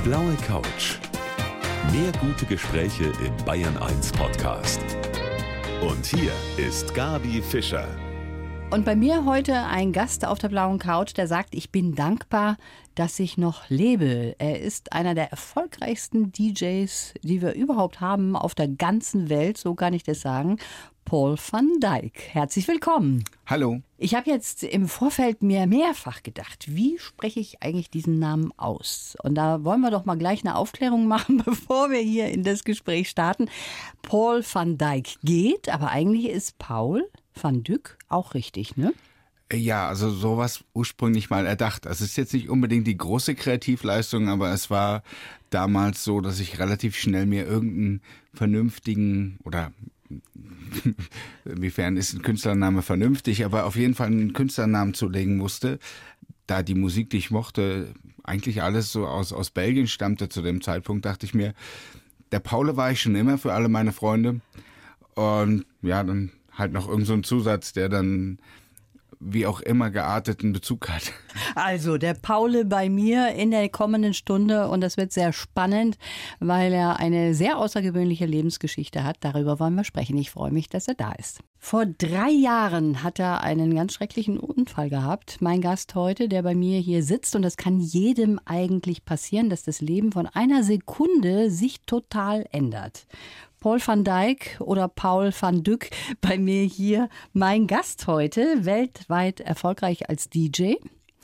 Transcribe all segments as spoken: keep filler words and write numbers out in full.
blaue Couch. Mehr gute Gespräche im Bayern eins Podcast. Und hier ist Gabi Fischer. Und bei mir heute ein Gast auf der blauen Couch, der sagt, ich bin dankbar, dass ich noch lebe. Er ist einer der erfolgreichsten D Js, die wir überhaupt haben auf der ganzen Welt, so kann ich das sagen. Paul van Dyk. Herzlich willkommen. Hallo. Ich habe jetzt im Vorfeld mir mehrfach gedacht, wie spreche ich eigentlich diesen Namen aus? Und da wollen wir doch mal gleich eine Aufklärung machen, bevor wir hier in das Gespräch starten. Paul van Dyk geht, aber eigentlich ist Paul van Dyk auch richtig, ne? Ja, also sowas ursprünglich mal erdacht. Also es ist jetzt nicht unbedingt die große Kreativleistung, aber es war damals so, dass ich relativ schnell mir irgendeinen vernünftigen oder inwiefern ist ein Künstlername vernünftig, aber auf jeden Fall einen Künstlernamen zulegen musste, da die Musik, die ich mochte, eigentlich alles so aus, aus Belgien stammte zu dem Zeitpunkt, dachte ich mir, der Paule war ich schon immer für alle meine Freunde und ja, dann halt noch irgend so ein Zusatz, der dann wie auch immer gearteten Bezug hat. Also der Paule bei mir in der kommenden Stunde und das wird sehr spannend, weil er eine sehr außergewöhnliche Lebensgeschichte hat. Darüber wollen wir sprechen. Ich freue mich, dass er da ist. Vor drei Jahren hat er einen ganz schrecklichen Unfall gehabt. Mein Gast heute, der bei mir hier sitzt, und das kann jedem eigentlich passieren, dass das Leben von einer Sekunde sich total ändert. Paul van Dyk oder Paul van Dyk bei mir hier, mein Gast heute, weltweit erfolgreich als D J.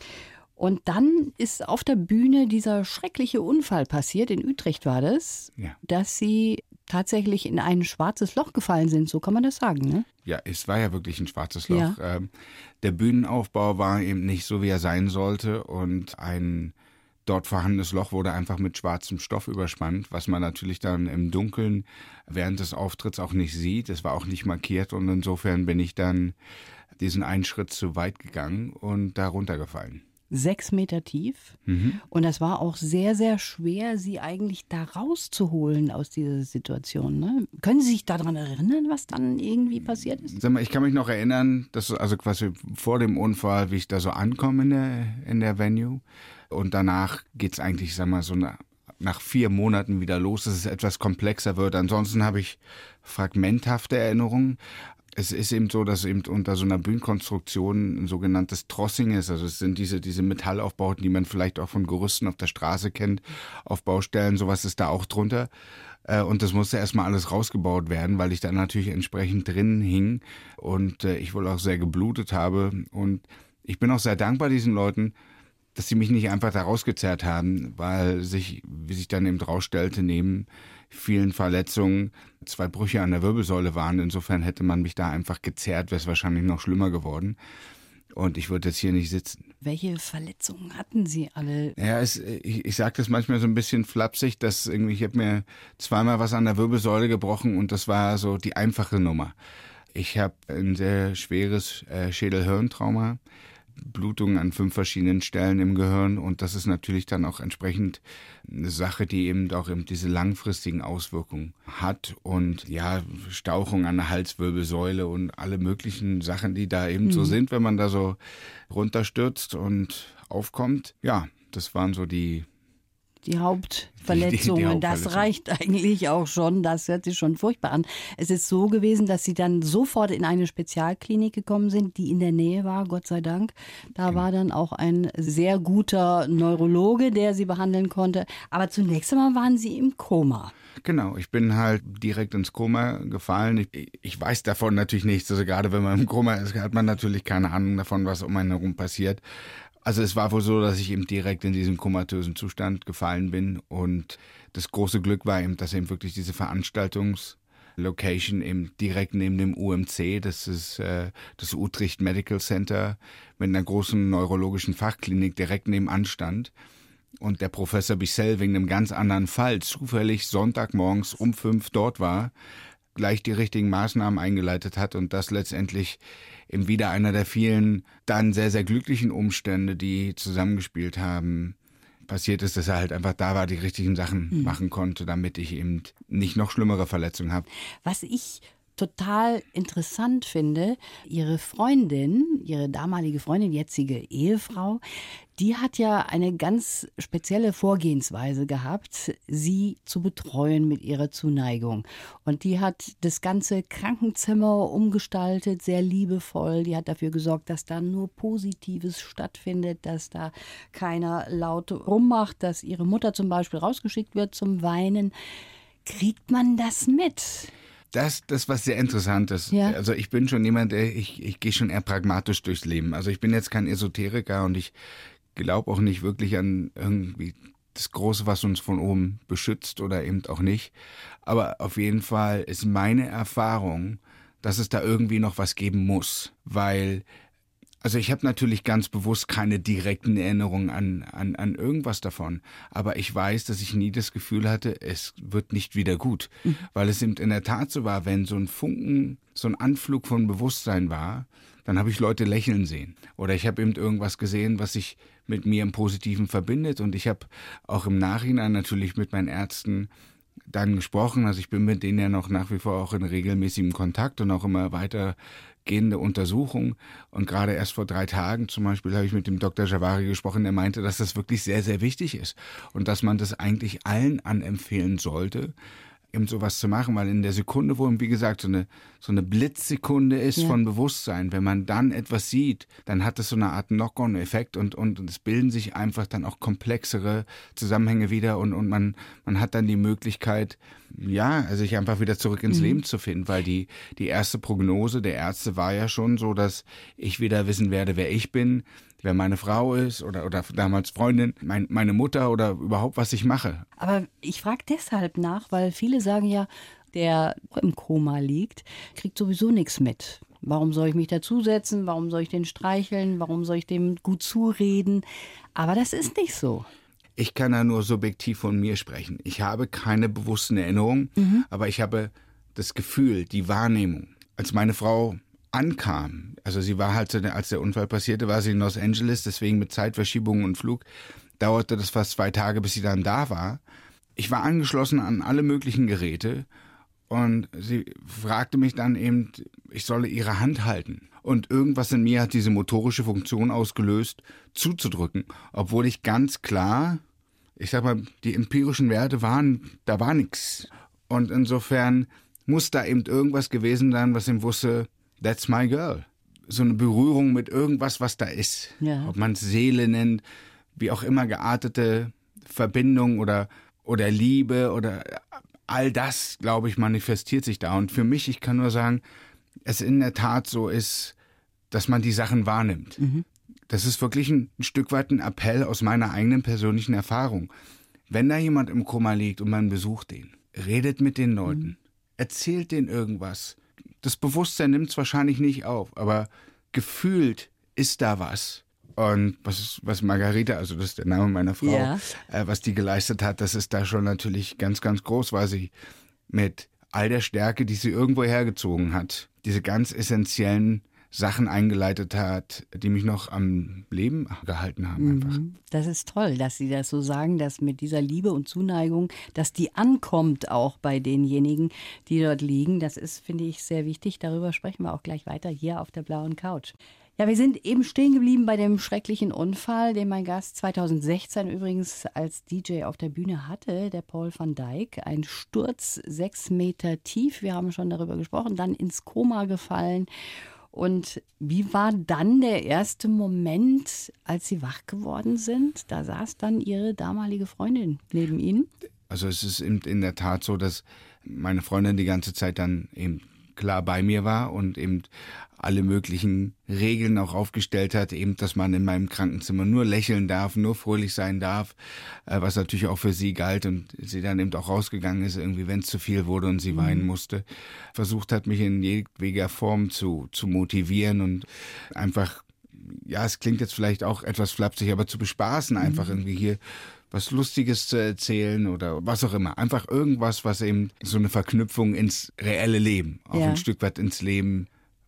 Und dann ist auf der Bühne dieser schreckliche Unfall passiert, in Utrecht war das, ja. Dass Sie tatsächlich in ein schwarzes Loch gefallen sind, so kann man das sagen, ne? Ja, es war ja wirklich ein schwarzes Loch. Ja. Ähm, der Bühnenaufbau war eben nicht so, wie er sein sollte, und ein dort vorhandenes Loch wurde einfach mit schwarzem Stoff überspannt, was man natürlich dann im Dunkeln während des Auftritts auch nicht sieht. Es war auch nicht markiert und insofern bin ich dann diesen einen Schritt zu weit gegangen und da runtergefallen. Sechs Meter tief. Mhm. Und das war auch sehr, sehr schwer, Sie eigentlich da rauszuholen aus dieser Situation. Ne? Können Sie sich daran erinnern, was dann irgendwie passiert ist? Sag mal, ich kann mich noch erinnern, dass also quasi vor dem Unfall, wie ich da so ankomme in der, in der Venue. Und danach geht's eigentlich, sag mal, so nach, nach vier Monaten wieder los, dass es etwas komplexer wird. Ansonsten habe ich fragmenthafte Erinnerungen. Es ist eben so, dass eben unter so einer Bühnenkonstruktion ein sogenanntes Trossing ist. Also es sind diese, diese Metallaufbauten, die man vielleicht auch von Gerüsten auf der Straße kennt, auf Baustellen. Sowas ist da auch drunter. Und das musste erstmal alles rausgebaut werden, weil ich dann natürlich entsprechend drin hing und ich wohl auch sehr geblutet habe. Und ich bin auch sehr dankbar diesen Leuten, dass sie mich nicht einfach da rausgezerrt haben, weil sich, wie sich dann eben rausstellte, neben vielen Verletzungen zwei Brüche an der Wirbelsäule waren. Insofern hätte man mich da einfach gezerrt, wäre es wahrscheinlich noch schlimmer geworden. Und ich würde jetzt hier nicht sitzen. Welche Verletzungen hatten Sie alle? Ja, es, ich, ich sage das manchmal so ein bisschen flapsig, dass irgendwie, ich habe mir zweimal was an der Wirbelsäule gebrochen und das war so die einfache Nummer. Ich habe ein sehr schweres äh, Schädel-Hirntrauma, Blutungen an fünf verschiedenen Stellen im Gehirn, und das ist natürlich dann auch entsprechend eine Sache, die eben auch eben diese langfristigen Auswirkungen hat, und ja, Stauchung an der Halswirbelsäule und alle möglichen Sachen, die da eben mhm. so sind, wenn man da so runterstürzt und aufkommt. Ja, das waren so die Die Hauptverletzungen, die, die, die Hauptverletzung. Das reicht eigentlich auch schon, das hört sich schon furchtbar an. Es ist so gewesen, dass Sie dann sofort in eine Spezialklinik gekommen sind, die in der Nähe war, Gott sei Dank. Da genau. war dann auch ein sehr guter Neurologe, der Sie behandeln konnte. Aber zunächst einmal waren Sie im Koma. Genau, ich bin halt direkt ins Koma gefallen. Ich, ich weiß davon natürlich nichts. Also gerade wenn man im Koma ist, hat man natürlich keine Ahnung davon, was um einen herum passiert. Also es war wohl so, dass ich eben direkt in diesen komatösen Zustand gefallen bin, und das große Glück war eben, dass eben wirklich diese Veranstaltungslocation eben direkt neben dem U M C, das ist äh, das Utrecht Medical Center, mit einer großen neurologischen Fachklinik direkt nebenan stand, und der Professor Bissell wegen einem ganz anderen Fall zufällig Sonntagmorgens um fünf dort war, gleich die richtigen Maßnahmen eingeleitet hat, und das letztendlich eben wieder einer der vielen dann sehr, sehr glücklichen Umstände, die zusammengespielt haben, passiert ist, dass er halt einfach da war, die richtigen Sachen hm. machen konnte, damit ich eben nicht noch schlimmere Verletzungen habe. Was ich total interessant finde, ihre Freundin, ihre damalige Freundin, jetzige Ehefrau, die hat ja eine ganz spezielle Vorgehensweise gehabt, sie zu betreuen mit ihrer Zuneigung. Und die hat das ganze Krankenzimmer umgestaltet, sehr liebevoll. Die hat dafür gesorgt, dass da nur Positives stattfindet, dass da keiner laut rummacht, dass ihre Mutter zum Beispiel rausgeschickt wird zum Weinen. Kriegt man das mit? Das, das was sehr interessant ist. Ja. Also ich bin schon jemand, der, ich, ich gehe schon eher pragmatisch durchs Leben. Also ich bin jetzt kein Esoteriker und ich glaube auch nicht wirklich an irgendwie das Große, was uns von oben beschützt oder eben auch nicht. Aber auf jeden Fall ist meine Erfahrung, dass es da irgendwie noch was geben muss. Weil, also ich habe natürlich ganz bewusst keine direkten Erinnerungen an, an, an irgendwas davon. Aber ich weiß, dass ich nie das Gefühl hatte, es wird nicht wieder gut. Mhm. Weil es eben in der Tat so war, wenn so ein Funken, so ein Anflug von Bewusstsein war, dann habe ich Leute lächeln sehen. Oder ich habe eben irgendwas gesehen, was sich mit mir im Positiven verbindet. Und ich habe auch im Nachhinein natürlich mit meinen Ärzten dann gesprochen. Also ich bin mit denen ja noch nach wie vor auch in regelmäßigem Kontakt und auch immer weitergehende Untersuchungen. Und gerade erst vor drei Tagen zum Beispiel habe ich mit dem Doktor Javari gesprochen, der meinte, dass das wirklich sehr, sehr wichtig ist. Und dass man das eigentlich allen anempfehlen sollte, eben sowas zu machen, weil in der Sekunde, wo, wie gesagt, so eine, so eine Blitzsekunde ist ja. von Bewusstsein, wenn man dann etwas sieht, dann hat das so eine Art Knock-on-Effekt und, und, und es bilden sich einfach dann auch komplexere Zusammenhänge wieder und, und man, man hat dann die Möglichkeit, ja, also sich einfach wieder zurück ins mhm. Leben zu finden, weil die, die erste Prognose der Ärzte war ja schon so, dass ich wieder wissen werde, wer ich bin, wer meine Frau ist oder, oder damals Freundin, mein, meine Mutter oder überhaupt, was ich mache. Aber ich frage deshalb nach, weil viele sagen ja, der im Koma liegt, kriegt sowieso nichts mit. Warum soll ich mich dazusetzen? Warum soll ich den streicheln? Warum soll ich dem gut zureden? Aber das ist nicht so. Ich kann da nur subjektiv von mir sprechen. Ich habe keine bewussten Erinnerungen, mhm. aber ich habe das Gefühl, die Wahrnehmung, als meine Frau ankam, also sie war halt, als der Unfall passierte, war sie in Los Angeles, deswegen mit Zeitverschiebungen und Flug, dauerte das fast zwei Tage, bis sie dann da war. Ich war angeschlossen an alle möglichen Geräte und sie fragte mich dann eben, ich solle ihre Hand halten. Und irgendwas in mir hat diese motorische Funktion ausgelöst, zuzudrücken, obwohl ich ganz klar, ich sag mal, die empirischen Werte waren, da war nichts. Und insofern muss da eben irgendwas gewesen sein, was ihm wusste, that's my girl. So eine Berührung mit irgendwas, was da ist. Ja. Ob man es Seele nennt, wie auch immer geartete Verbindung oder, oder Liebe oder all das, glaube ich, manifestiert sich da. Und für mich, ich kann nur sagen, es in der Tat so ist, dass man die Sachen wahrnimmt. Mhm. Das ist wirklich ein, ein Stück weit ein Appell aus meiner eigenen persönlichen Erfahrung. Wenn da jemand im Koma liegt und man besucht den, redet mit den Leuten, mhm. erzählt denen irgendwas. Das Bewusstsein nimmt es wahrscheinlich nicht auf, aber gefühlt ist da was. Und was, ist, was Margarita, also das ist der Name meiner Frau, ja. äh, was die geleistet hat, das ist da schon natürlich ganz, ganz groß, weil sie mit all der Stärke, die sie irgendwo hergezogen hat, diese ganz essentiellen Sachen eingeleitet hat, die mich noch am Leben gehalten haben einfach. Das ist toll, dass Sie das so sagen, dass mit dieser Liebe und Zuneigung, dass die ankommt auch bei denjenigen, die dort liegen. Das ist, finde ich, sehr wichtig. Darüber sprechen wir auch gleich weiter hier auf der blauen Couch. Ja, wir sind eben stehen geblieben bei dem schrecklichen Unfall, den mein Gast zweitausendsechzehn übrigens als D J auf der Bühne hatte, der Paul van Dyk. Ein Sturz sechs Meter tief, wir haben schon darüber gesprochen, dann ins Koma gefallen. Und wie war dann der erste Moment, als Sie wach geworden sind? Da saß dann Ihre damalige Freundin neben Ihnen. Also es ist in der Tat so, dass meine Freundin die ganze Zeit dann eben klar bei mir war und eben alle möglichen Regeln auch aufgestellt hat, eben, dass man in meinem Krankenzimmer nur lächeln darf, nur fröhlich sein darf, was natürlich auch für sie galt und sie dann eben auch rausgegangen ist, irgendwie, wenn es zu viel wurde und sie mhm. weinen musste, versucht hat, mich in jedweder Form zu, zu motivieren und einfach, ja, es klingt jetzt vielleicht auch etwas flapsig, aber zu bespaßen, einfach mhm. irgendwie hier was Lustiges zu erzählen oder was auch immer. Einfach irgendwas, was eben so eine Verknüpfung ins reelle Leben, auch ja. ein Stück weit ins Leben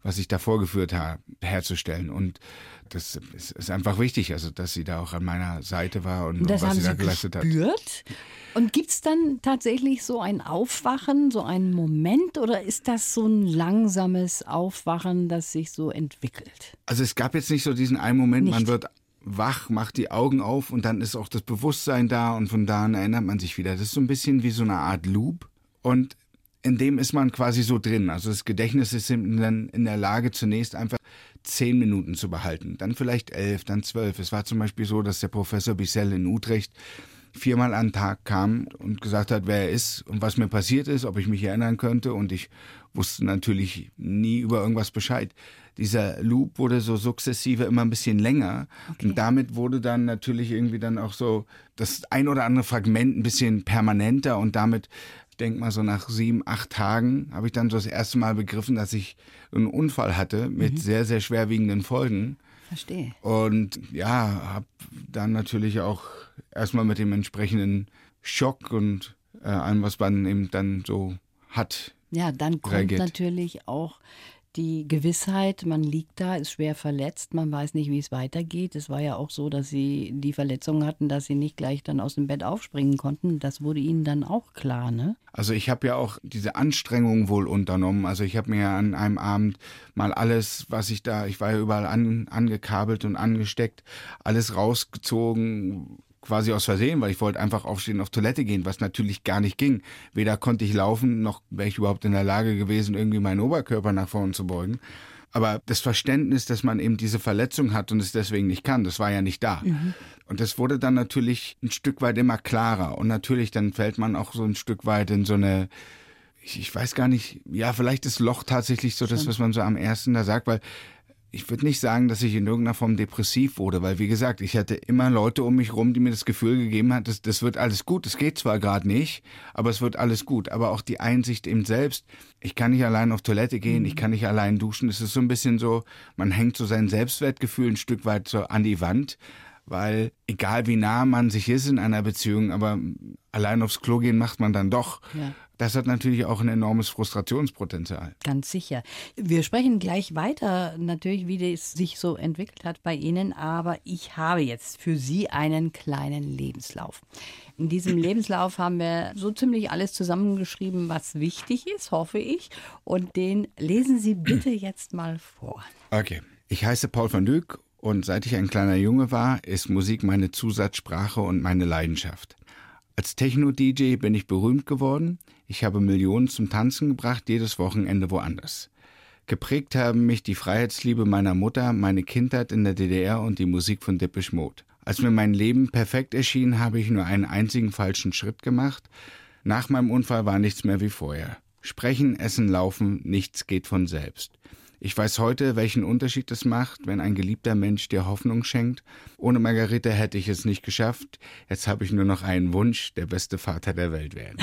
was ich da vorgeführt habe, herzustellen. Und das ist, ist einfach wichtig, also dass sie da auch an meiner Seite war und, Und das und was haben sie da Sie geleistet hat. gespürt? Und gibt es dann tatsächlich so ein Aufwachen, so einen Moment, oder ist das so ein langsames Aufwachen, das sich so entwickelt? Also es gab jetzt nicht so diesen einen Moment, Nicht. man wird wach, macht die Augen auf und dann ist auch das Bewusstsein da und von da an erinnert man sich wieder. Das ist so ein bisschen wie so eine Art Loop und in dem ist man quasi so drin. Also das Gedächtnis ist dann in der Lage, zunächst einfach zehn Minuten zu behalten, dann vielleicht elf, dann zwölf. Es war zum Beispiel so, dass der Professor Bissell in Utrecht viermal am Tag kam und gesagt hat, wer er ist und was mir passiert ist, ob ich mich erinnern könnte, und ich wusste natürlich nie über irgendwas Bescheid. Dieser Loop wurde so sukzessive immer ein bisschen länger, okay. Und damit wurde dann natürlich irgendwie dann auch so das ein oder andere Fragment ein bisschen permanenter und damit, ich denke mal so nach sieben, acht Tagen, habe ich dann so das erste Mal begriffen, dass ich einen Unfall hatte mit mhm. sehr, sehr schwerwiegenden Folgen. Verstehe. Und ja, habe dann natürlich auch erstmal mit dem entsprechenden Schock und äh, allem, was man eben dann so hat. Ja, dann kommt reagiert. natürlich auch die Gewissheit, man liegt da, ist schwer verletzt, man weiß nicht, wie es weitergeht. Es war ja auch so, dass Sie die Verletzungen hatten, dass Sie nicht gleich dann aus dem Bett aufspringen konnten. Das wurde Ihnen dann auch klar, ne? Also ich habe ja auch diese Anstrengung wohl unternommen. Also ich habe mir an einem Abend mal alles, was ich da, ich war ja überall an, angekabelt und angesteckt, alles rausgezogen, quasi aus Versehen, weil ich wollte einfach aufstehen, auf Toilette gehen, was natürlich gar nicht ging. Weder konnte ich laufen, noch wäre ich überhaupt in der Lage gewesen, irgendwie meinen Oberkörper nach vorne zu beugen. Aber das Verständnis, dass man eben diese Verletzung hat und es deswegen nicht kann, das war ja nicht da. Mhm. Und das wurde dann natürlich ein Stück weit immer klarer. Und natürlich dann fällt man auch so ein Stück weit in so eine, ich, ich weiß gar nicht, ja, vielleicht ist Loch tatsächlich so das, was man so am ersten da sagt, weil ich würde nicht sagen, dass ich in irgendeiner Form depressiv wurde, weil wie gesagt, ich hatte immer Leute um mich rum, die mir das Gefühl gegeben haben, das, das wird alles gut, es geht zwar gerade nicht, aber es wird alles gut. Aber auch die Einsicht eben selbst, ich kann nicht allein auf Toilette gehen, ich kann nicht allein duschen. Es ist so ein bisschen so, man hängt so sein Selbstwertgefühl ein Stück weit so an die Wand, weil egal wie nah man sich ist in einer Beziehung, aber allein aufs Klo gehen macht man dann doch. Ja. Das hat natürlich auch ein enormes Frustrationspotenzial. Ganz sicher. Wir sprechen gleich weiter, natürlich, wie es sich so entwickelt hat bei Ihnen. Aber ich habe jetzt für Sie einen kleinen Lebenslauf. In diesem Lebenslauf haben wir so ziemlich alles zusammengeschrieben, was wichtig ist, hoffe ich. Und den lesen Sie bitte jetzt mal vor. Okay. Ich heiße Paul van Dyk und seit ich ein kleiner Junge war, ist Musik meine Zusatzsprache und meine Leidenschaft. Als Techno-D J bin ich berühmt geworden. Ich habe Millionen zum Tanzen gebracht, jedes Wochenende woanders. Geprägt haben mich die Freiheitsliebe meiner Mutter, meine Kindheit in der D D R und die Musik von Depeche Mode. Als mir mein Leben perfekt erschien, habe ich nur einen einzigen falschen Schritt gemacht. Nach meinem Unfall war nichts mehr wie vorher. Sprechen, essen, laufen, nichts geht von selbst. Ich weiß heute, welchen Unterschied es macht, wenn ein geliebter Mensch dir Hoffnung schenkt. Ohne Margarete hätte ich es nicht geschafft. Jetzt habe ich nur noch einen Wunsch, der beste Vater der Welt werden.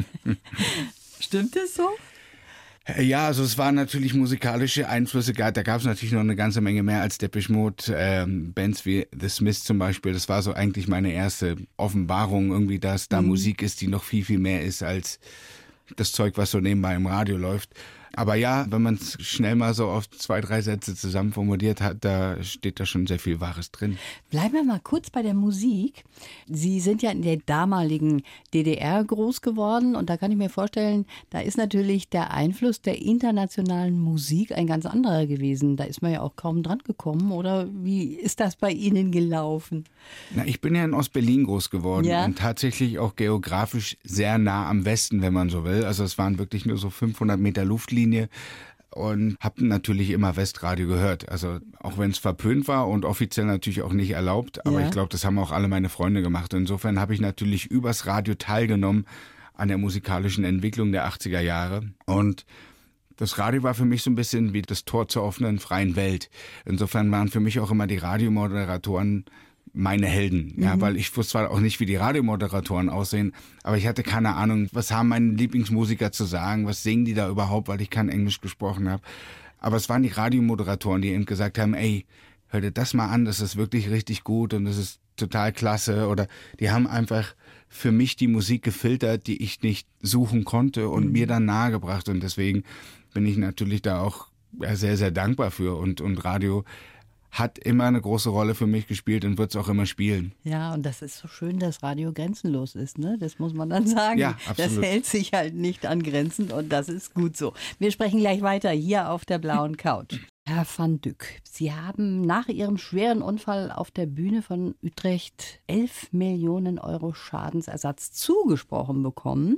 Stimmt das so? Ja, also es waren natürlich musikalische Einflüsse. Da gab es natürlich noch eine ganze Menge mehr als Depeche Mode. Ähm, Bands wie The Smiths zum Beispiel. Das war so eigentlich meine erste Offenbarung, irgendwie, dass da mhm. Musik ist, die noch viel, viel mehr ist als das Zeug, was so nebenbei im Radio läuft. Aber ja, wenn man es schnell mal so auf zwei, drei Sätze zusammen formuliert hat, da steht da schon sehr viel Wahres drin. Bleiben wir mal kurz bei der Musik. Sie sind ja in der damaligen D D R groß geworden und da kann ich mir vorstellen, da ist natürlich der Einfluss der internationalen Musik ein ganz anderer gewesen. Da ist man ja auch kaum dran gekommen, oder wie ist das bei Ihnen gelaufen? Na, ich bin ja in Ostberlin groß geworden ja. und tatsächlich auch geografisch sehr nah am Westen, wenn man so will. Also es waren wirklich nur so fünfhundert Meter Luftlinie. Und habe natürlich immer Westradio gehört. Also auch wenn es verpönt war und offiziell natürlich auch nicht erlaubt. Aber ja. ich glaube, das haben auch alle meine Freunde gemacht. Insofern habe ich natürlich übers Radio teilgenommen an der musikalischen Entwicklung der achtziger Jahre. Und das Radio war für mich so ein bisschen wie das Tor zur offenen, freien Welt. Insofern waren für mich auch immer die Radiomoderatoren meine Helden, mhm. ja, weil ich wusste zwar auch nicht, wie die Radiomoderatoren aussehen, aber ich hatte keine Ahnung, was haben meine Lieblingsmusiker zu sagen, was singen die da überhaupt, weil ich kein Englisch gesprochen habe. Aber es waren die Radiomoderatoren, die eben gesagt haben, ey, hör dir das mal an, das ist wirklich richtig gut und das ist total klasse. Oder die haben einfach für mich die Musik gefiltert, die ich nicht suchen konnte und mhm. mir dann nahegebracht. Und deswegen bin ich natürlich da auch ja, sehr, sehr dankbar für. Und, und Radio hat immer eine große Rolle für mich gespielt und wird es auch immer spielen. Ja, und das ist so schön, dass Radio grenzenlos ist, ne? Das muss man dann sagen. Ja, absolut. Das hält sich halt nicht an Grenzen und das ist gut so. Wir sprechen gleich weiter hier auf der blauen Couch. Herr van Dyck, Sie haben nach Ihrem schweren Unfall auf der Bühne von Utrecht elf Millionen Euro Schadensersatz zugesprochen bekommen.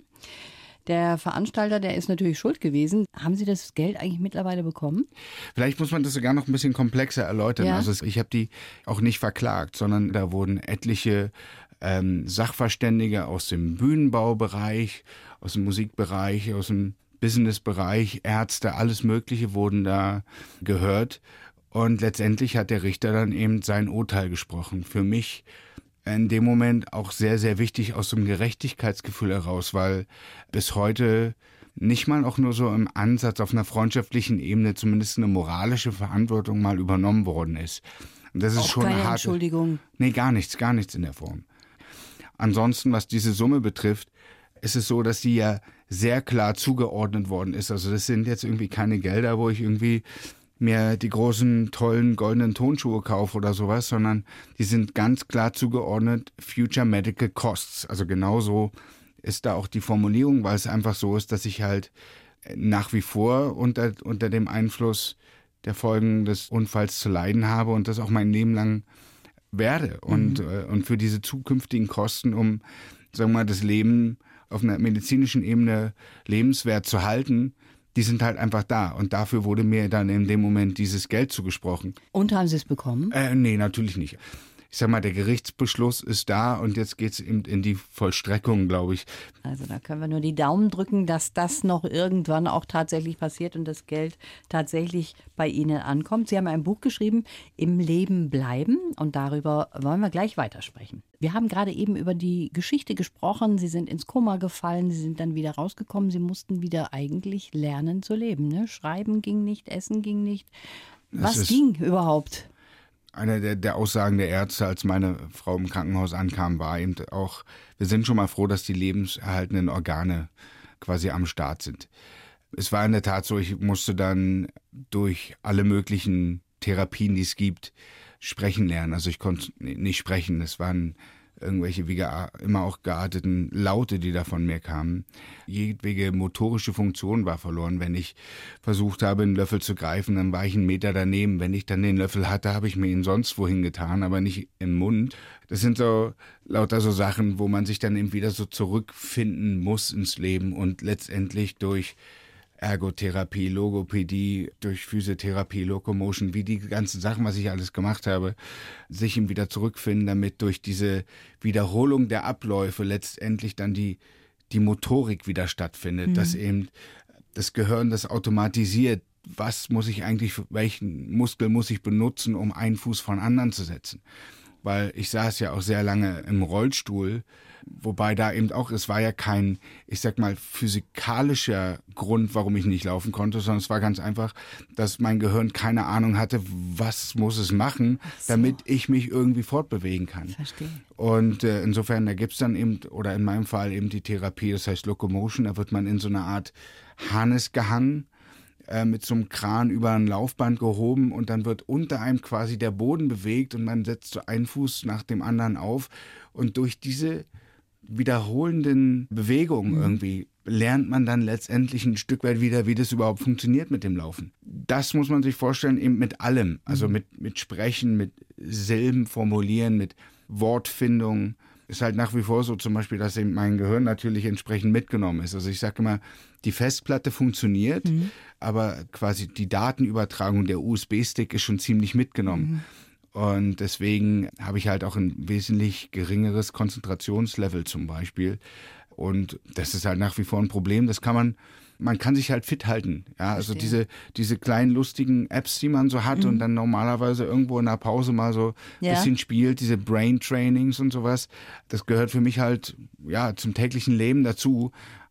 Der Veranstalter, der ist natürlich schuld gewesen. Haben Sie das Geld eigentlich mittlerweile bekommen? Vielleicht muss man das sogar noch ein bisschen komplexer erläutern. Ja. Also ich habe die auch nicht verklagt, sondern da wurden etliche ähm, Sachverständige aus dem Bühnenbaubereich, aus dem Musikbereich, aus dem Businessbereich, Ärzte, alles Mögliche wurden da gehört. Und letztendlich hat der Richter dann eben sein Urteil gesprochen. Für mich in dem Moment auch sehr, sehr wichtig aus dem Gerechtigkeitsgefühl heraus, weil bis heute nicht mal auch nur so im Ansatz auf einer freundschaftlichen Ebene zumindest eine moralische Verantwortung mal übernommen worden ist. Und das ist Auch schon keine eine harte... Entschuldigung. Nee, gar nichts, gar nichts in der Form. Ansonsten, was diese Summe betrifft, ist es so, dass die ja sehr klar zugeordnet worden ist. Also das sind jetzt irgendwie keine Gelder, wo ich irgendwie mir die großen, tollen, goldenen Tonschuhe kaufe oder sowas, sondern die sind ganz klar zugeordnet Future Medical Costs. Also genauso ist da auch die Formulierung, weil es einfach so ist, dass ich halt nach wie vor unter, unter dem Einfluss der Folgen des Unfalls zu leiden habe und das auch mein Leben lang werde. Und, mhm. äh, und für diese zukünftigen Kosten, um, sagen wir mal, das Leben auf einer medizinischen Ebene lebenswert zu halten, die sind halt einfach da. Und dafür wurde mir dann in dem Moment dieses Geld zugesprochen. Und haben Sie es bekommen? Äh, nee, natürlich nicht. Ich sag mal, der Gerichtsbeschluss ist da und jetzt geht's eben in die Vollstreckung, glaube ich. Also da können wir nur die Daumen drücken, dass das noch irgendwann auch tatsächlich passiert und das Geld tatsächlich bei Ihnen ankommt. Sie haben ein Buch geschrieben, Im Leben bleiben, und darüber wollen wir gleich weitersprechen. Wir haben gerade eben über die Geschichte gesprochen. Sie sind ins Koma gefallen, Sie sind dann wieder rausgekommen. Sie mussten wieder eigentlich lernen zu leben. Ne? Schreiben ging nicht, essen ging nicht. Was ging überhaupt? Eine der, der Aussagen der Ärzte, als meine Frau im Krankenhaus ankam, war eben auch, wir sind schon mal froh, dass die lebenserhaltenden Organe quasi am Start sind. Es war in der Tat so, ich musste dann durch alle möglichen Therapien, die es gibt, sprechen lernen. Also ich konnte nicht sprechen, es waren irgendwelche wie gea- immer auch gearteten Laute, die da von mir kamen. Jedwege motorische Funktion war verloren. Wenn ich versucht habe, einen Löffel zu greifen, dann war ich einen Meter daneben. Wenn ich dann den Löffel hatte, habe ich mir ihn sonst wohin getan, aber nicht im Mund. Das sind so lauter so Sachen, wo man sich dann eben wieder so zurückfinden muss ins Leben und letztendlich durch Ergotherapie, Logopädie, durch Physiotherapie, Locomotion, wie die ganzen Sachen, was ich alles gemacht habe, sich ihm wieder zurückfinden, damit durch diese Wiederholung der Abläufe letztendlich dann die, die Motorik wieder stattfindet, mhm. dass eben das Gehirn das automatisiert. Was muss ich eigentlich, welchen Muskel muss ich benutzen, um einen Fuß von anderen zu setzen? Weil ich saß ja auch sehr lange im Rollstuhl, wobei da eben auch, es war ja kein, ich sag mal, physikalischer Grund, warum ich nicht laufen konnte, sondern es war ganz einfach, dass mein Gehirn keine Ahnung hatte, was muss es machen, so. damit ich mich irgendwie fortbewegen kann. Verstehe. Und äh, insofern, da gibt's dann eben, oder in meinem Fall eben die Therapie, das heißt Locomotion, da wird man in so eine Art Harness gehangen, mit so einem Kran über ein Laufband gehoben und dann wird unter einem quasi der Boden bewegt und man setzt so einen Fuß nach dem anderen auf und durch diese wiederholenden Bewegungen mhm. irgendwie lernt man dann letztendlich ein Stück weit wieder, wie das überhaupt funktioniert mit dem Laufen. Das muss man sich vorstellen, eben mit allem, also mit, mit Sprechen, mit Silben formulieren, mit Wortfindung. Ist halt nach wie vor so zum Beispiel, dass eben mein Gehirn natürlich entsprechend mitgenommen ist. Also ich sage immer, die Festplatte funktioniert, mhm. aber quasi die Datenübertragung, der U S B-Stick ist schon ziemlich mitgenommen. Mhm. Und deswegen habe ich halt auch ein wesentlich geringeres Konzentrationslevel zum Beispiel. Und das ist halt nach wie vor ein Problem. Das kann man, man kann sich halt fit halten. Ja, also diese, diese kleinen lustigen Apps, die man so hat mhm. und dann normalerweise irgendwo in der Pause mal so ein ja. bisschen spielt, diese Brain Trainings und sowas. Das gehört für mich halt, ja, zum täglichen Leben dazu.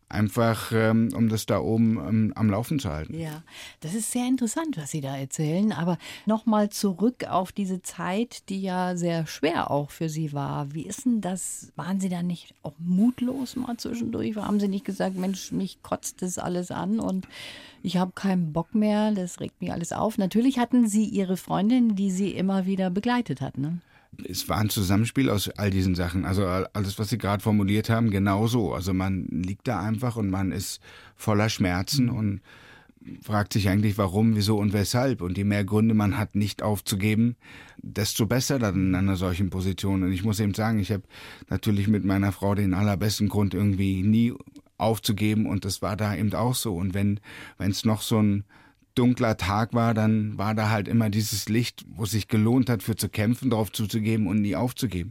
einfach ähm, um das da oben ähm, am Laufen zu halten. Ja, das ist sehr interessant, was Sie da erzählen. Aber nochmal zurück auf diese Zeit, die ja sehr schwer auch für Sie war. Wie ist denn das? Waren Sie da nicht auch mutlos mal zwischendurch? Haben Sie nicht gesagt, Mensch, mich kotzt das alles an und ich habe keinen Bock mehr, das regt mich alles auf? Natürlich hatten Sie Ihre Freundin, die Sie immer wieder begleitet hat, ne? Es war ein Zusammenspiel aus all diesen Sachen. Also alles, was Sie gerade formuliert haben, genau so. Also man liegt da einfach und man ist voller Schmerzen und fragt sich eigentlich, warum, wieso und weshalb. Und je mehr Gründe man hat, nicht aufzugeben, desto besser dann in einer solchen Position. Und ich muss eben sagen, ich habe natürlich mit meiner Frau den allerbesten Grund, irgendwie nie aufzugeben. Und das war da eben auch so. Und wenn wenn es noch so ein dunkler Tag war, dann war da halt immer dieses Licht, wo es sich gelohnt hat, für zu kämpfen, darauf zuzugeben und nie aufzugeben.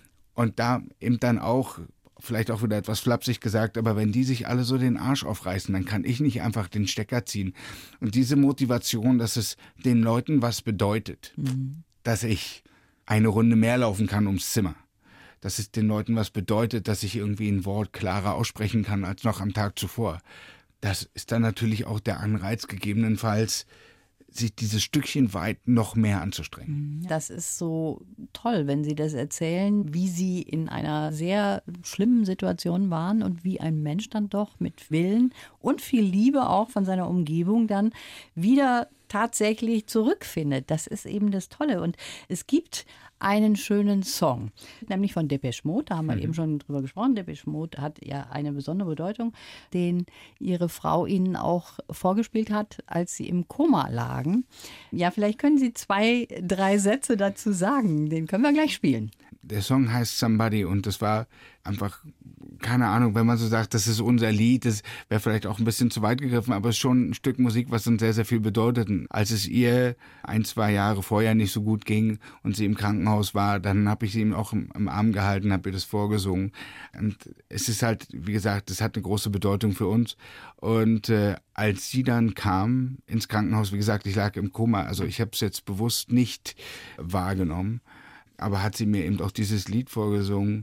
Und da eben dann auch, vielleicht auch wieder etwas flapsig gesagt, aber wenn die sich alle so den Arsch aufreißen, dann kann ich nicht einfach den Stecker ziehen. Und diese Motivation, dass es den Leuten was bedeutet, mhm. dass ich eine Runde mehr laufen kann ums Zimmer, dass es den Leuten was bedeutet, dass ich irgendwie ein Wort klarer aussprechen kann als noch am Tag zuvor. Das ist dann natürlich auch der Anreiz, gegebenenfalls sich dieses Stückchen weit noch mehr anzustrengen. Das ist so toll, wenn Sie das erzählen, wie Sie in einer sehr schlimmen Situation waren und wie ein Mensch dann doch mit Willen und viel Liebe auch von seiner Umgebung dann wieder tatsächlich zurückfindet. Das ist eben das Tolle. Und es gibt einen schönen Song, nämlich von Depeche Mode, da haben wir mhm. eben schon drüber gesprochen. Depeche Mode hat ja eine besondere Bedeutung, den Ihre Frau Ihnen auch vorgespielt hat, als Sie im Koma lagen. Ja, vielleicht können Sie zwei, drei Sätze dazu sagen, den können wir gleich spielen. Der Song heißt Somebody und das war einfach, keine Ahnung, wenn man so sagt, das ist unser Lied, das wäre vielleicht auch ein bisschen zu weit gegriffen, aber es ist schon ein Stück Musik, was uns sehr, sehr viel bedeutet. Und als es ihr ein, zwei Jahre vorher nicht so gut ging und sie im Krankenhaus war, dann habe ich sie ihm auch im, im Arm gehalten, habe ihr das vorgesungen. Und es ist halt, wie gesagt, das hat eine große Bedeutung für uns. Und äh, als sie dann kam ins Krankenhaus, wie gesagt, ich lag im Koma, also ich habe es jetzt bewusst nicht wahrgenommen, aber hat sie mir eben auch dieses Lied vorgesungen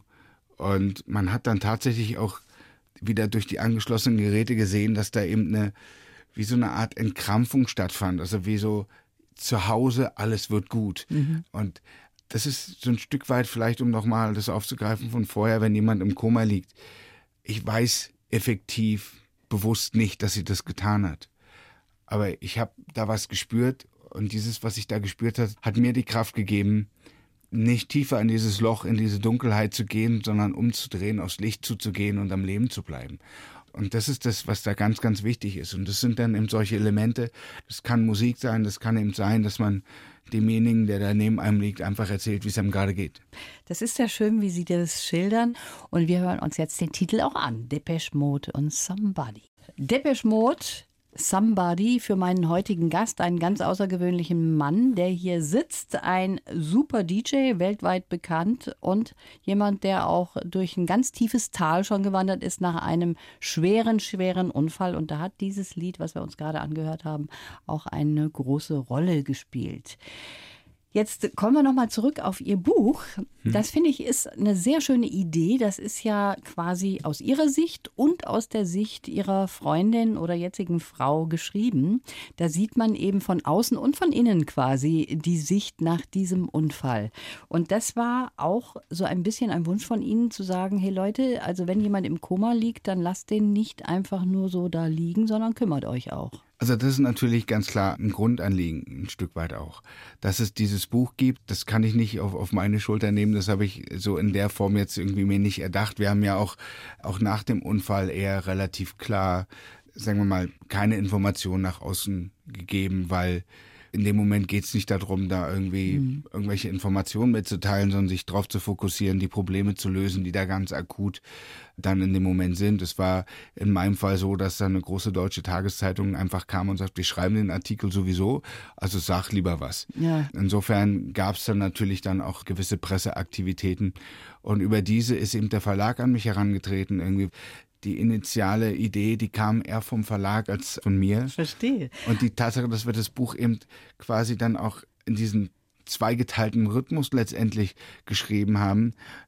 und man hat dann tatsächlich auch wieder durch die angeschlossenen Geräte gesehen, dass da eben eine, wie so eine Art Entkrampfung stattfand, also wie so zu Hause, alles wird gut. Mhm. Und das ist so ein Stück weit vielleicht, um nochmal das aufzugreifen von vorher, wenn jemand im Koma liegt. Ich weiß effektiv, bewusst nicht, dass sie das getan hat. Aber ich habe da was gespürt und dieses, was ich da gespürt habe, hat mir die Kraft gegeben, nicht tiefer in dieses Loch, in diese Dunkelheit zu gehen, sondern umzudrehen, aufs Licht zuzugehen und am Leben zu bleiben. Und das ist das, was da ganz, ganz wichtig ist. Und das sind dann eben solche Elemente, das kann Musik sein, das kann eben sein, dass man demjenigen, der da neben einem liegt, einfach erzählt, wie es einem gerade geht. Das ist ja schön, wie Sie das schildern. Und wir hören uns jetzt den Titel auch an. Depeche Mode und Somebody. Depeche Mode, Somebody, für meinen heutigen Gast, einen ganz außergewöhnlichen Mann, der hier sitzt, ein super D J, weltweit bekannt und jemand, der auch durch ein ganz tiefes Tal schon gewandert ist nach einem schweren, schweren Unfall. Und da hat dieses Lied, was wir uns gerade angehört haben, auch eine große Rolle gespielt. Jetzt kommen wir nochmal zurück auf Ihr Buch. Das, finde ich, ist eine sehr schöne Idee. Das ist ja quasi aus Ihrer Sicht und aus der Sicht Ihrer Freundin oder jetzigen Frau geschrieben. Da sieht man eben von außen und von innen quasi die Sicht nach diesem Unfall. Und das war auch so ein bisschen ein Wunsch von Ihnen zu sagen, hey Leute, also wenn jemand im Koma liegt, dann lasst den nicht einfach nur so da liegen, sondern kümmert euch auch. Also das ist natürlich ganz klar ein Grundanliegen, ein Stück weit auch. Dass es dieses Buch gibt, das kann ich nicht auf, auf meine Schulter nehmen, das habe ich so in der Form jetzt irgendwie mir nicht erdacht. Wir haben ja auch, auch nach dem Unfall eher relativ klar, sagen wir mal, keine Informationen nach außen gegeben, weil in dem Moment geht es nicht darum, da irgendwie mhm. irgendwelche Informationen mitzuteilen, sondern sich darauf zu fokussieren, die Probleme zu lösen, die da ganz akut dann in dem Moment sind. Es war in meinem Fall so, dass dann eine große deutsche Tageszeitung einfach kam und sagte, wir schreiben den Artikel sowieso, also sag lieber was. Ja. Insofern gab es dann natürlich dann auch gewisse Presseaktivitäten und über diese ist eben der Verlag an mich herangetreten, irgendwie. Die initiale Idee, die kam eher vom Verlag als von mir. Verstehe. Und die Tatsache, dass wir das Buch eben quasi dann auch in diesen zweigeteilten Rhythmus letztendlich geschrieben haben,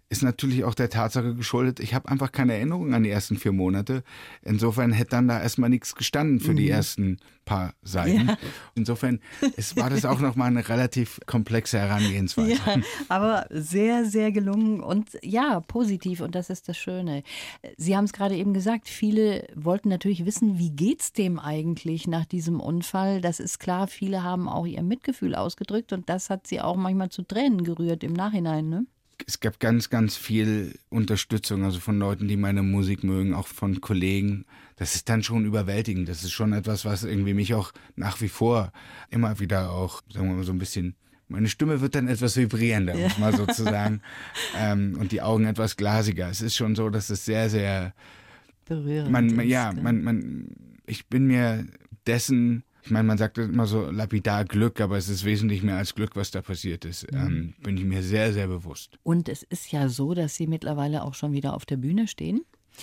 ist natürlich auch der Tatsache geschuldet, ich habe einfach keine Erinnerung an die ersten vier Monate. Insofern hätte dann da erstmal nichts gestanden für mhm. die ersten paar Seiten. Ja. Insofern es war das auch nochmal eine relativ komplexe Herangehensweise. Ja, aber sehr, sehr gelungen und ja, positiv und das ist das Schöne. Sie haben es gerade eben gesagt, viele wollten natürlich wissen, wie geht's dem eigentlich nach diesem Unfall? Das ist klar, viele haben auch ihr Mitgefühl ausgedrückt und das hat sie auch manchmal zu Tränen gerührt im Nachhinein, ne? Es gab ganz, ganz viel Unterstützung, also von Leuten, die meine Musik mögen, auch von Kollegen. Das ist dann schon überwältigend. Das ist schon etwas, was irgendwie mich auch nach wie vor immer wieder auch, sagen wir mal, so ein bisschen, meine Stimme wird dann etwas vibrierender, ja. muss man sozusagen, ähm, und die Augen etwas glasiger. Es ist schon so, dass es sehr, sehr berührend man, ist. Ja, man, man, ich bin mir dessen, ich meine, man sagt immer so lapidar Glück, aber es ist wesentlich mehr als Glück, was da passiert ist. Mhm. Ähm, bin ich mir sehr, sehr bewusst. Und es ist ja so, dass Sie mittlerweile auch schon wieder auf der Bühne stehen.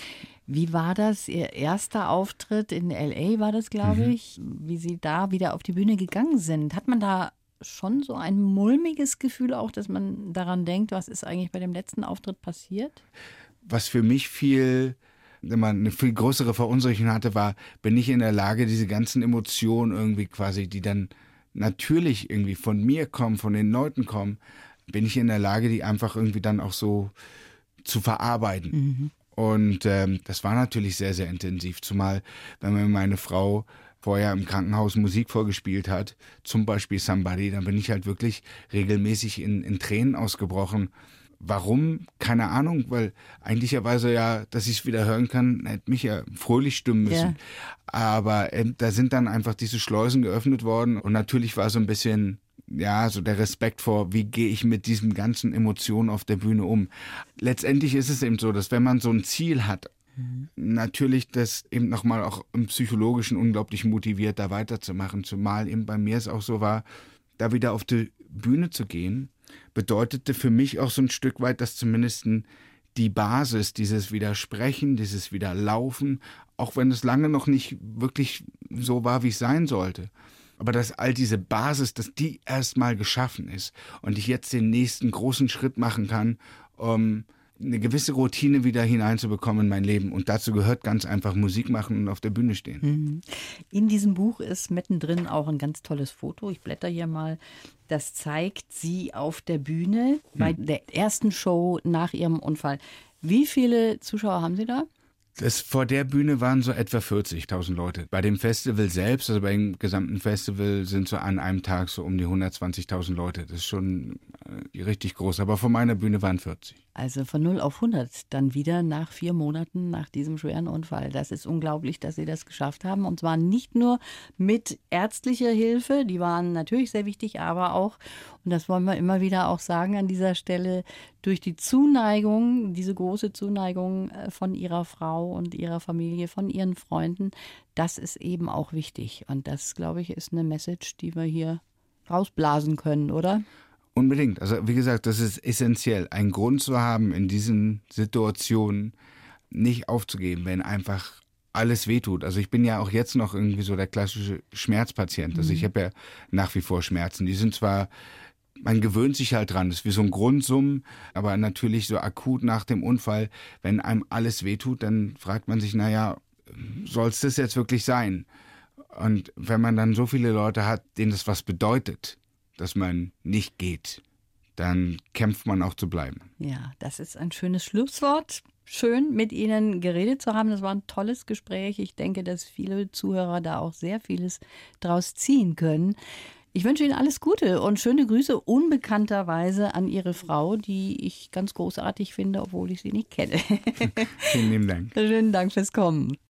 Wie war das? Ihr erster Auftritt in L A war das, glaube ich, mhm. wie Sie da wieder auf die Bühne gegangen sind. Hat man da schon so ein mulmiges Gefühl auch, dass man daran denkt, was ist eigentlich bei dem letzten Auftritt passiert? Was für mich viel... wenn man eine viel größere Verunsicherung hatte, war, bin ich in der Lage, diese ganzen Emotionen irgendwie quasi, die dann natürlich irgendwie von mir kommen, von den Leuten kommen, bin ich in der Lage, die einfach irgendwie dann auch so zu verarbeiten. Mhm. Und ähm, das war natürlich sehr, sehr intensiv, zumal wenn mir meine Frau vorher im Krankenhaus Musik vorgespielt hat, zum Beispiel Somebody, dann bin ich halt wirklich regelmäßig in, in Tränen ausgebrochen. Warum? Keine Ahnung, weil eigentlicherweise ja, dass ich es wieder hören kann, hätte mich ja fröhlich stimmen müssen. Ja. Aber äh, da sind dann einfach diese Schleusen geöffnet worden und natürlich war so ein bisschen, ja, so der Respekt vor, wie gehe ich mit diesen ganzen Emotionen auf der Bühne um. Letztendlich ist es eben so, dass wenn man so ein Ziel hat, mhm. natürlich das eben nochmal auch im Psychologischen unglaublich motiviert, da weiterzumachen. Zumal eben bei mir es auch so war, da wieder auf die Bühne zu gehen, bedeutete für mich auch so ein Stück weit, dass zumindest die Basis, dieses Widersprechen, dieses Wiederlaufen, auch wenn es lange noch nicht wirklich so war, wie es sein sollte, aber dass all diese Basis, dass die erstmal geschaffen ist und ich jetzt den nächsten großen Schritt machen kann, um eine gewisse Routine wieder hineinzubekommen in mein Leben. Und dazu gehört ganz einfach Musik machen und auf der Bühne stehen. In diesem Buch ist mittendrin auch ein ganz tolles Foto. Ich blätter hier mal. Das zeigt Sie auf der Bühne bei hm. der ersten Show nach Ihrem Unfall. Wie viele Zuschauer haben Sie da? Das, vor der Bühne waren so etwa vierzigtausend Leute. Bei dem Festival selbst, also beim gesamten Festival, sind so an einem Tag so um die hundertzwanzigtausend Leute. Das ist schon äh, richtig groß. Aber vor meiner Bühne waren vierzig. Also von null auf hundert dann wieder nach vier Monaten nach diesem schweren Unfall. Das ist unglaublich, dass Sie das geschafft haben. Und zwar nicht nur mit ärztlicher Hilfe, die waren natürlich sehr wichtig, aber auch, und das wollen wir immer wieder auch sagen an dieser Stelle, durch die Zuneigung, diese große Zuneigung von Ihrer Frau und Ihrer Familie, von Ihren Freunden, das ist eben auch wichtig. Und das, glaube ich, ist eine Message, die wir hier rausblasen können, oder? Unbedingt. Also wie gesagt, das ist essentiell, einen Grund zu haben, in diesen Situationen nicht aufzugeben, wenn einfach alles wehtut. Also ich bin ja auch jetzt noch irgendwie so der klassische Schmerzpatient. Also ich habe ja nach wie vor Schmerzen. Die sind zwar, man gewöhnt sich halt dran, das ist wie so ein Grundsummen, aber natürlich so akut nach dem Unfall, wenn einem alles wehtut, dann fragt man sich, naja, soll es das jetzt wirklich sein? Und wenn man dann so viele Leute hat, denen das was bedeutet, dass man nicht geht, dann kämpft man auch zu bleiben. Ja, das ist ein schönes Schlusswort. Schön, mit Ihnen geredet zu haben. Das war ein tolles Gespräch. Ich denke, dass viele Zuhörer da auch sehr vieles draus ziehen können. Ich wünsche Ihnen alles Gute und schöne Grüße unbekannterweise an Ihre Frau, die ich ganz großartig finde, obwohl ich sie nicht kenne. Vielen lieben Dank. Schönen Dank fürs Kommen.